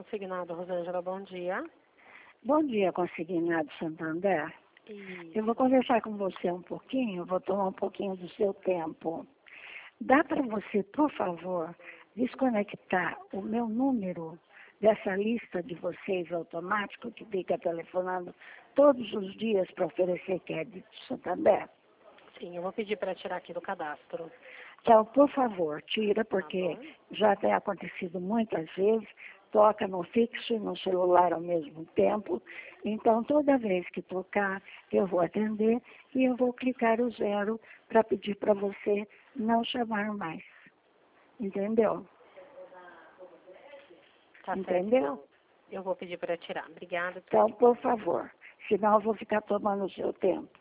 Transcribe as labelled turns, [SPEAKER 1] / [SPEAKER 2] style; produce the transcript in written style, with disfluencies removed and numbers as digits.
[SPEAKER 1] Consignado, Rosângela, bom dia.
[SPEAKER 2] Bom dia, Consignado Santander. Eu vou conversar com você um pouquinho, vou tomar um pouquinho do seu tempo. Dá para você, por favor, desconectar o meu número dessa lista de vocês automático que fica telefonando todos os dias para oferecer crédito Santander?
[SPEAKER 1] Sim, eu vou pedir para tirar aqui do cadastro.
[SPEAKER 2] Então, por favor, tira, porque já tem acontecido muitas vezes, toca no fixo e no celular ao mesmo tempo. Então, toda vez que tocar, eu vou atender e eu vou clicar o 0 para pedir para você não chamar mais. Entendeu?
[SPEAKER 1] Tá
[SPEAKER 2] Entendeu?
[SPEAKER 1] certo. Eu vou pedir para tirar. Obrigada.
[SPEAKER 2] Então, por favor, senão eu vou ficar tomando o seu tempo.